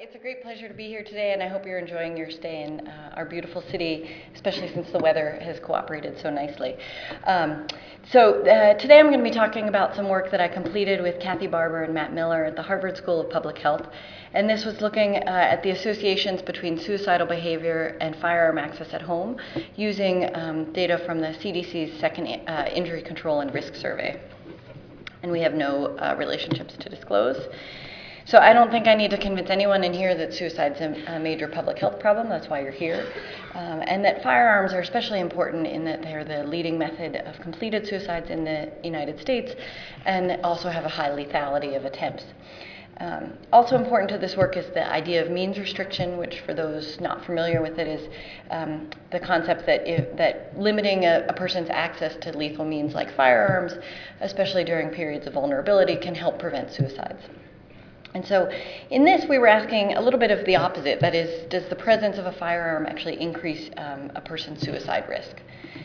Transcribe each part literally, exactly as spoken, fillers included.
it's a great pleasure to be here today, and I hope you're enjoying your stay in uh, our beautiful city, especially since the weather has cooperated so nicely. Um, so uh, today I'm going to be talking about some work that I completed with Kathy Barber and Matt Miller at the Harvard School of Public Health, and this was looking uh, at the associations between suicidal behavior and firearm access at home using um, data from the C D C's Second uh, Injury Control and Risk Survey. And we have no uh, relationships to disclose. So I don't think I need to convince anyone in here that suicide's a, a major public health problem. That's why you're here. Um, and that firearms are especially important in that they're the leading method of completed suicides in the United States and also have a high lethality of attempts. Um, also important to this work is the idea of means restriction, which for those not familiar with it is um, the concept that, if, that limiting a, a person's access to lethal means like firearms, especially during periods of vulnerability, can help prevent suicides. And so in this, we were asking a little bit of the opposite. That is, does the presence of a firearm actually increase um, a person's suicide risk?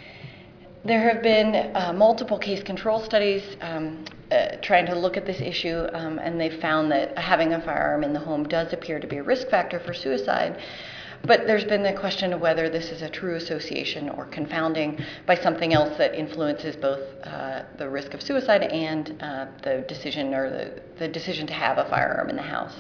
There have been uh, multiple case control studies um, uh, trying to look at this issue, um, and they've found that having a firearm in the home does appear to be a risk factor for suicide. But there's been the question of whether this is a true association or confounding by something else that influences both uh, the risk of suicide and uh, the decision or the, the decision to have a firearm in the house.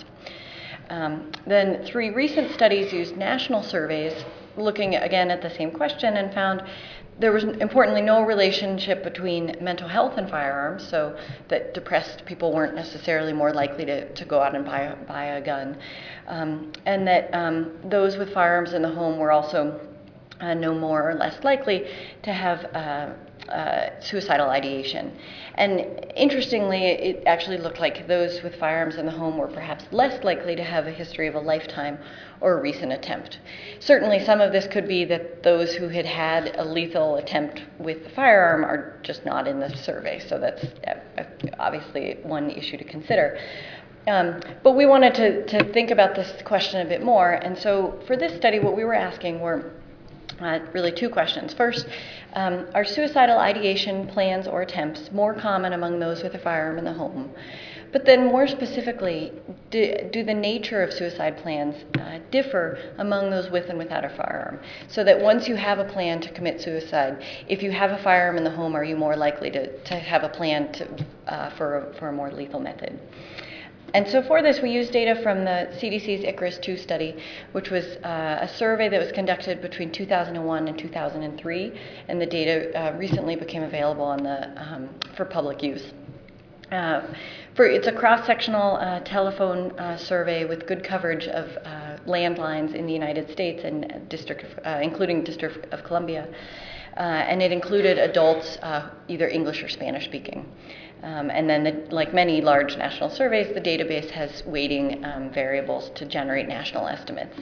Um, then three recent studies used national surveys looking again at the same question and found there was, importantly, no relationship between mental health and firearms, so that depressed people weren't necessarily more likely to, to go out and buy, buy a gun, um, and that um, those with firearms in the home were also uh, no more or less likely to have uh, uh, suicidal ideation. And interestingly, it actually looked like those with firearms in the home were perhaps less likely to have a history of a lifetime or a recent attempt. Certainly some of this could be that those who had had a lethal attempt with the firearm are just not in the survey, so that's obviously one issue to consider. Um, but we wanted to, to think about this question a bit more, and so for this study what we were asking were Uh, really two questions. First, um, are suicidal ideation plans or attempts more common among those with a firearm in the home? But then more specifically, do, do the nature of suicide plans uh, differ among those with and without a firearm? So that once you have a plan to commit suicide, if you have a firearm in the home, are you more likely to, to have a plan to, uh, for, a, for a more lethal method? And so for this, we used data from the C D C's ICARUS two study, which was uh, a survey that was conducted between two thousand one and two thousand three, and the data uh, recently became available on the, um, for public use. Uh, for, it's a cross-sectional uh, telephone uh, survey with good coverage of uh, landlines in the United States, and district of, uh, including District of Columbia, uh, and it included adults uh, either English or Spanish speaking. Um, and then, the, like many large national surveys, the database has weighting um, variables to generate national estimates.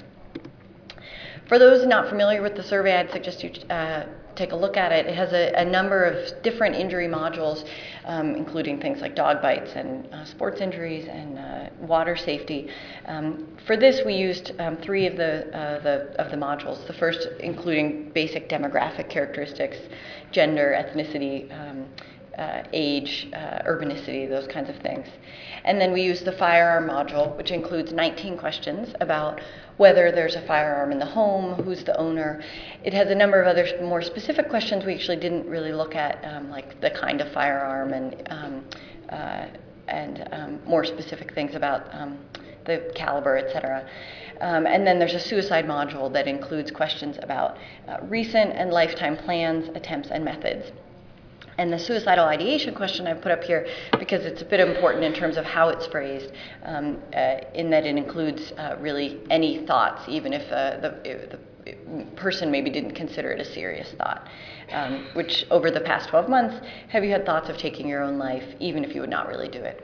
For those not familiar with the survey, I'd suggest you uh, take a look at it. It has a, a number of different injury modules, um, including things like dog bites and uh, sports injuries and uh, water safety. Um, for this, we used um, three of the, uh, the, of the modules. The first including basic demographic characteristics, gender, ethnicity, um, Uh, age, uh, urbanicity, those kinds of things. And then we use the firearm module, which includes nineteen questions about whether there's a firearm in the home, who's the owner. It has a number of other more specific questions we actually didn't really look at, um, like the kind of firearm and, um, uh, and um, more specific things about um, the caliber, et cetera. Um, and then there's a suicide module that includes questions about uh, recent and lifetime plans, attempts, and methods. And the suicidal ideation question I've put up here because it's a bit important in terms of how it's phrased, um, uh, in that it includes uh, really any thoughts, even if uh, the, the person maybe didn't consider it a serious thought. Um, which over the past twelve months, have you had thoughts of taking your own life, even if you would not really do it?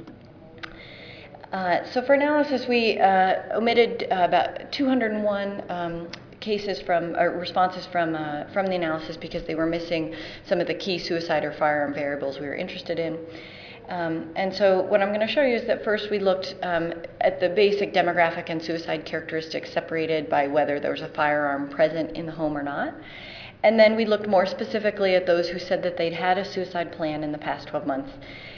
Uh, so for analysis, we uh, omitted uh, about two hundred one um, cases from, or responses from, uh, from the analysis because they were missing some of the key suicide or firearm variables we were interested in. Um, and so what I'm going to show you is that first we looked um, at the basic demographic and suicide characteristics separated by whether there was a firearm present in the home or not. And then we looked more specifically at those who said that they'd had a suicide plan in the past twelve months.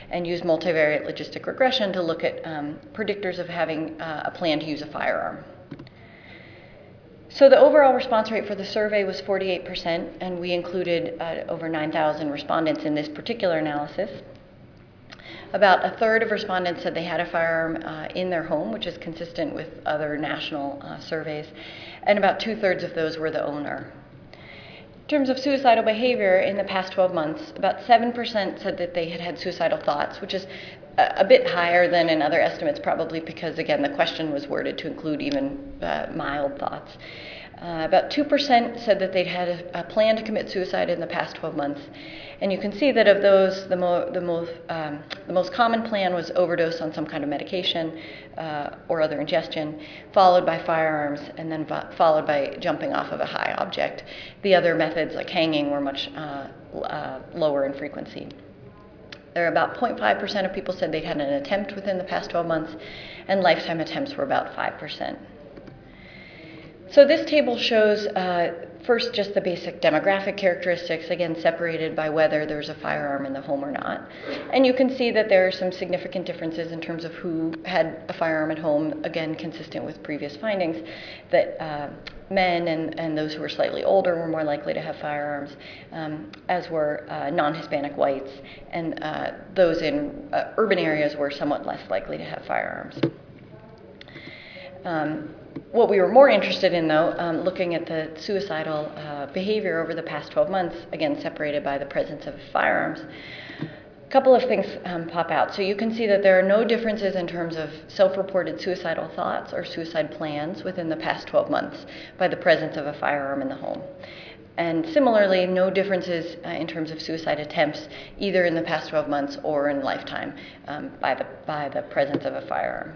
and used multivariate logistic regression to look at um, predictors of having uh, a plan to use a firearm. So the overall response rate for the survey was forty-eight percent, and we included uh, over nine thousand respondents in this particular analysis. About a third of respondents said they had a firearm uh, in their home, which is consistent with other national uh, surveys, and about two-thirds of those were the owner. In terms of suicidal behavior in the past twelve months, about seven percent said that they had had suicidal thoughts, which is a, a bit higher than in other estimates, probably because, again, the question was worded to include even uh, mild thoughts. Uh, about two percent said that they'd had a, a plan to commit suicide in the past twelve months. And you can see that of those, the, mo the, mo um, the most common plan was overdose on some kind of medication uh, or other ingestion, followed by firearms, and then followed by jumping off of a high object. The other methods, like hanging, were much uh, uh, lower in frequency. There are about zero point five percent of people said they'd had an attempt within the past twelve months, and lifetime attempts were about five percent. So this table shows uh, first just the basic demographic characteristics, again separated by whether there's a firearm in the home or not. And you can see that there are some significant differences in terms of who had a firearm at home, again consistent with previous findings, that uh, men and, and those who were slightly older were more likely to have firearms, um, as were uh, non-Hispanic whites, and uh, those in uh, urban areas were somewhat less likely to have firearms. Um, What we were more interested in, though, um, looking at the suicidal uh, behavior over the past twelve months, again separated by the presence of firearms, a couple of things um, pop out. So you can see that there are no differences in terms of self-reported suicidal thoughts or suicide plans within the past twelve months by the presence of a firearm in the home. And similarly, no differences uh, in terms of suicide attempts, either in the past twelve months or in lifetime, um, by the, by the presence of a firearm.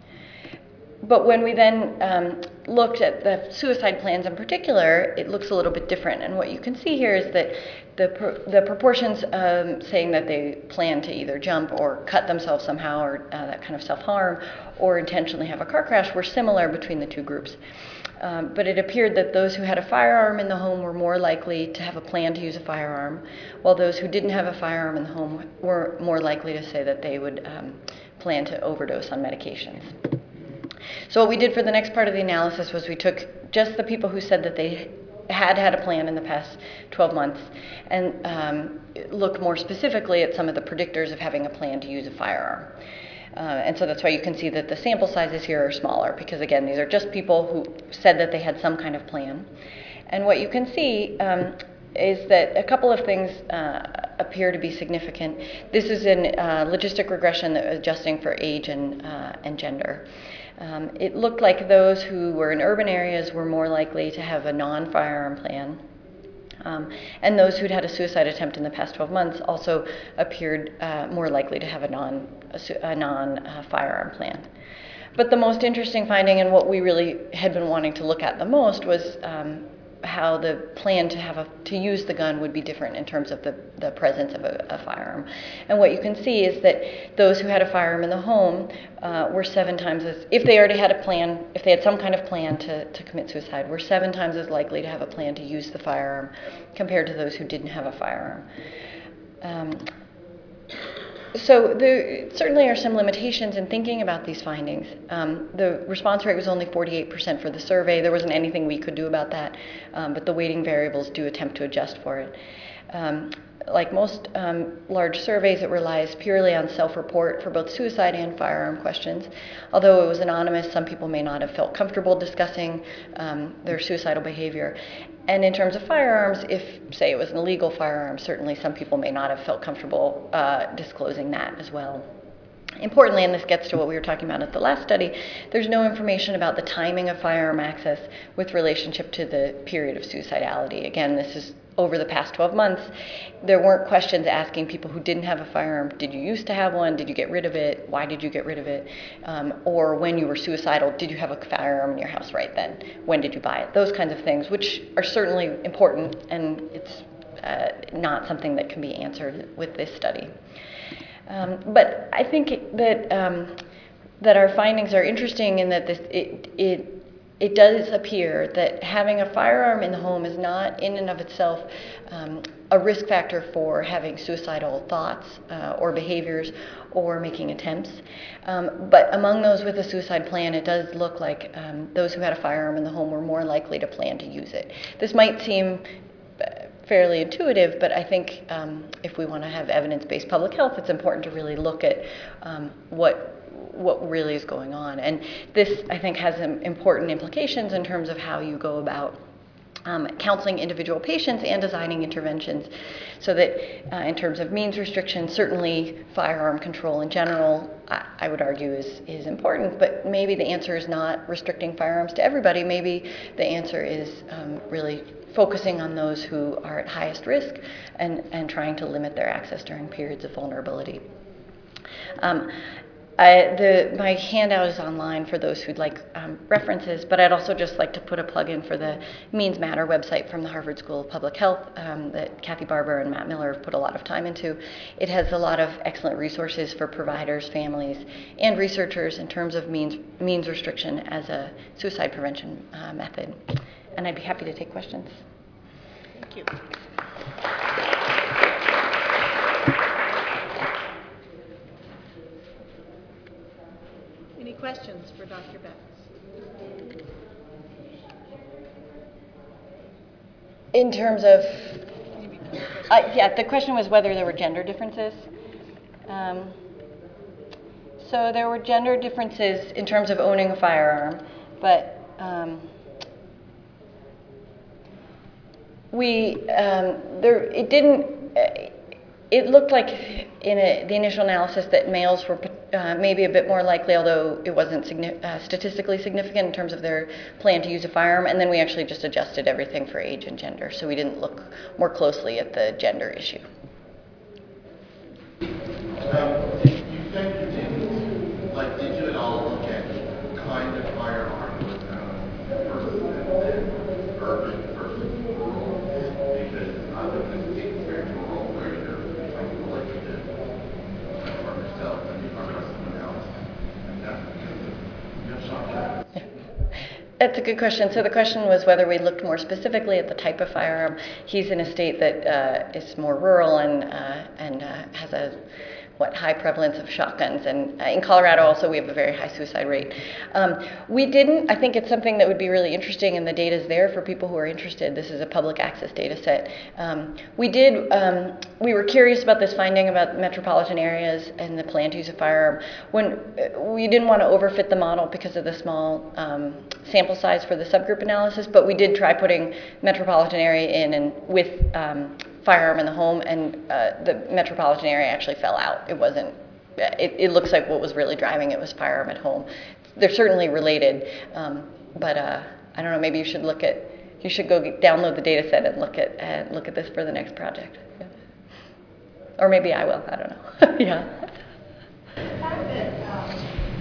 But when we then um, looked at the suicide plans in particular, it looks a little bit different. And what you can see here is that the, pro the proportions um, saying that they plan to either jump or cut themselves somehow, or uh, that kind of self-harm, or intentionally have a car crash, were similar between the two groups. Um, but it appeared that those who had a firearm in the home were more likely to have a plan to use a firearm, while those who didn't have a firearm in the home were more likely to say that they would um, plan to overdose on medications. So what we did for the next part of the analysis was we took just the people who said that they had had a plan in the past twelve months and um, looked more specifically at some of the predictors of having a plan to use a firearm. Uh, and so that's why you can see that the sample sizes here are smaller, because again, these are just people who said that they had some kind of plan. And what you can see um, is that a couple of things uh, appear to be significant. This is in uh, logistic regression that was adjusting for age and, uh, and gender. Um, it looked like those who were in urban areas were more likely to have a non-firearm plan. Um, and those who'd had a suicide attempt in the past twelve months also appeared uh, more likely to have a non, a, a non-firearm uh, plan. But the most interesting finding, and what we really had been wanting to look at the most, was um, how the plan to have a, to use the gun would be different in terms of the, the presence of a, a firearm. And what you can see is that those who had a firearm in the home uh, were seven times as, if they already had a plan, if they had some kind of plan to, to commit suicide, were seven times as likely to have a plan to use the firearm compared to those who didn't have a firearm. Um, So there certainly are some limitations in thinking about these findings. Um, the response rate was only forty-eight percent for the survey. There wasn't anything we could do about that, um, but the weighting variables do attempt to adjust for it. Um, like most um, large surveys, it relies purely on self-report for both suicide and firearm questions. Although it was anonymous, some people may not have felt comfortable discussing um, their suicidal behavior. And in terms of firearms, if, say, it was an illegal firearm, certainly some people may not have felt comfortable uh, disclosing that as well. Importantly, and this gets to what we were talking about at the last study, there's no information about the timing of firearm access with relationship to the period of suicidality. Again, this is over the past twelve months. There weren't questions asking people who didn't have a firearm, did you used to have one, did you get rid of it, why did you get rid of it, um, or when you were suicidal, did you have a firearm in your house right then, when did you buy it, those kinds of things, which are certainly important, and it's uh, not something that can be answered with this study. Um, but I think that um, that our findings are interesting in that this it it it does appear that having a firearm in the home is not in and of itself um, a risk factor for having suicidal thoughts uh, or behaviors or making attempts. Um, but among those with a suicide plan, it does look like um, those who had a firearm in the home were more likely to plan to use it. This might seem fairly intuitive, but I think um, if we want to have evidence-based public health, it's important to really look at um, what what really is going on. And this, I think, has some important implications in terms of how you go about um, counseling individual patients and designing interventions, so that uh, in terms of means restrictions, certainly firearm control in general, I, I would argue is, is important, but maybe the answer is not restricting firearms to everybody. Maybe the answer is um, really focusing on those who are at highest risk and, and trying to limit their access during periods of vulnerability. Um, I, the, my handout is online for those who'd like um, references, but I'd also just like to put a plug in for the Means Matter website from the Harvard School of Public Health um, that Kathy Barber and Matt Miller have put a lot of time into. It has a lot of excellent resources for providers, families, and researchers in terms of means, means restriction as a suicide prevention uh, method. And I'd be happy to take questions. Thank you. Any questions for Doctor Betts? In terms of, uh, yeah, the question was whether there were gender differences. Um, so there were gender differences in terms of owning a firearm, but um, we, um, there, it didn't, uh, it looked like in a, the initial analysis that males were uh, maybe a bit more likely, although it wasn't signi uh, statistically significant in terms of their plan to use a firearm, and then we actually just adjusted everything for age and gender, so we didn't look more closely at the gender issue. Um, you said you didn't, like, did you at all look at kind of firearm uh, versus uh, urban versus rural? Because I live in a state that's very rural where you're like elected to farm yourself and you farm for someone else. And that's because of your shotgun. That's a good question. So the question was whether we looked more specifically at the type of firearm. He's in a state that uh, is more rural and uh, and uh, has a what high prevalence of shotguns, and uh, in Colorado also we have a very high suicide rate. Um, we didn't, I think it's something that would be really interesting, and the data is there for people who are interested. This is a public access data set. Um, we did, um, we were curious about this finding about metropolitan areas and the plan to use a firearm. When uh, we didn't want to overfit the model because of the small um, sample size for the subgroup analysis, but we did try putting metropolitan area in and with um, firearm in the home, and uh, the metropolitan area actually fell out. It wasn't, it, it looks like what was really driving it was firearm at home. They're certainly related, um, but uh, I don't know, maybe you should look at, you should go get, download the data set and look at, uh, look at this for the next project. Yeah. Or maybe I will, I don't know. Yeah. The fact that um,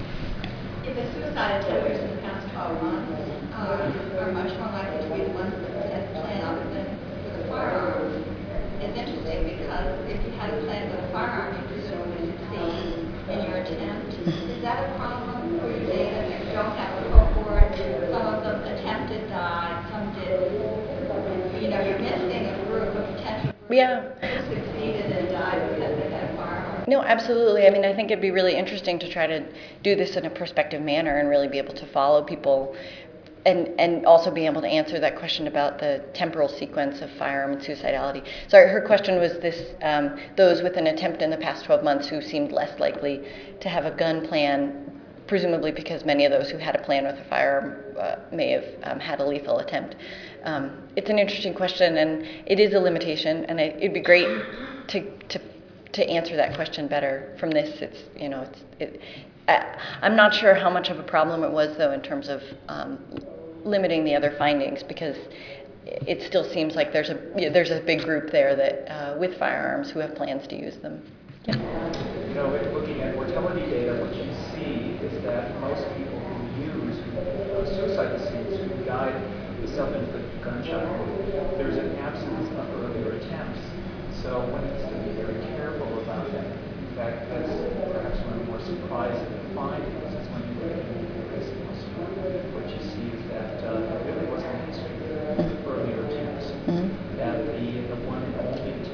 if a suicide attempters in the past twelve months um, are much more likely to be the ones that had planned with a firearm is interesting, because if you had a plan with a firearm, you presumably succeed in your attempt. Is that a problem for your data that you don't have a cohort? Some of them attempted, died, some did. You know, you're missing a group of potential groups Yeah. who succeeded and died because they had a firearm. No, absolutely. I mean, I think it'd be really interesting to try to do this in a prospective manner and really be able to follow people, and, and also be able to answer that question about the temporal sequence of firearm and suicidality. Sorry, her question was this, um, those with an attempt in the past twelve months who seemed less likely to have a gun plan, presumably because many of those who had a plan with a firearm uh, may have um, had a lethal attempt. Um, it's an interesting question, and it is a limitation, and it, it'd be great to, to, to answer that question better from this. It's, you know, it's, it, I'm not sure how much of a problem it was, though, in terms of um, limiting the other findings, because it still seems like there's a you know, there's a big group there that uh, with firearms who have plans to use them. Yeah. You know, looking at mortality data, what you see is that most people who use uh, suicide deceased who died with self-inflicted gunshot wound, there's an absence of earlier attempts. So one needs to be very careful about that. In fact, that's perhaps one of the more surprising findings is when you look at the risk elsewhere. What you see is that uh, there really wasn't a history of earlier attempts. Mm-hmm. That the, the one and only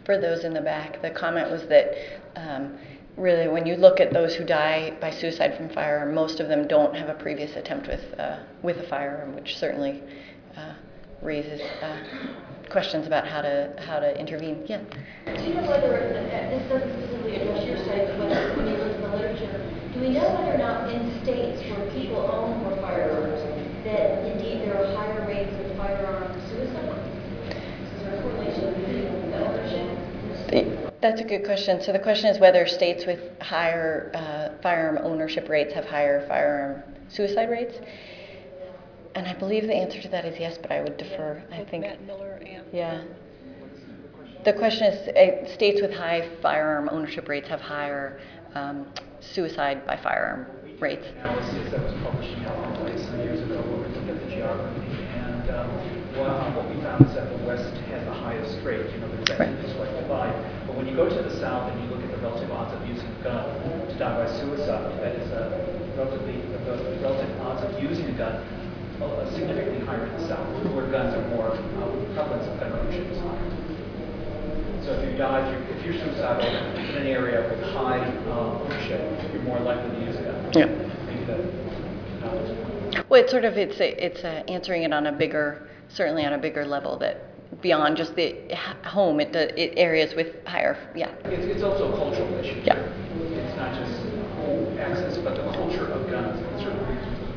For those in the back, the comment was that um, really when you look at those who die by suicide from firearm, most of them don't have a previous attempt with, uh, with a firearm, which certainly uh, raises uh, questions about how to, how to intervene. Yeah. Do you know whether, uh, this doesn't specifically address your study, but whether when you look at the literature, do we know whether or not in states where people own more firearms, that indeed there are higher rates of firearm suicide? Is there a correlation between the ownership? That's a good question. So the question is whether states with higher uh, firearm ownership rates have higher firearm suicide rates. And I believe the answer to that is yes, but I would defer. I Both think. Matt Miller and. Yeah. The question is, uh, states with high firearm ownership rates have higher um, suicide by firearm rates. Analysis that was published in California some years ago where we looked at the geography, and um, well, what we found is that the West has the highest rate. You know, there's that Right. east-west divide. But when you go to the South and you look at the relative odds of using a gun to die by suicide, that is a relatively the relative odds of using a gun uh, significantly higher in the South, where guns are more uh, prevalence of gun ownership is higher. So if you die, if you're, if you're suicidal in an area with high um, ownership, you're more likely to use a gun. Yeah. Maybe that. Uh, Well, it's sort of it's a, it's a answering it on a bigger, certainly on a bigger level that beyond just the h- home, it, it areas with higher, yeah. It's, it's also a cultural issue. Yeah. It's not just home access, but the culture of guns in certain regions of the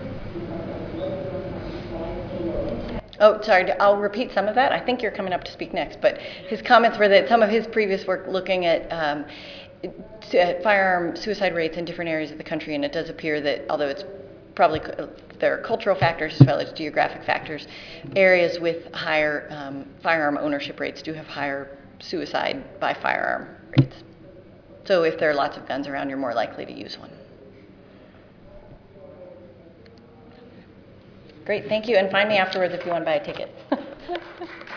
country. Oh, sorry, I'll repeat some of that. I think you're coming up to speak next, but his comments were that some of his previous work looking at, um, t- at firearm suicide rates in different areas of the country, and it does appear that although it's probably cu- there are cultural factors as well as geographic factors, areas with higher um, firearm ownership rates do have higher suicide by firearm rates. So if there are lots of guns around, you're more likely to use one. Great, thank you, and find me afterwards if you want to buy a ticket.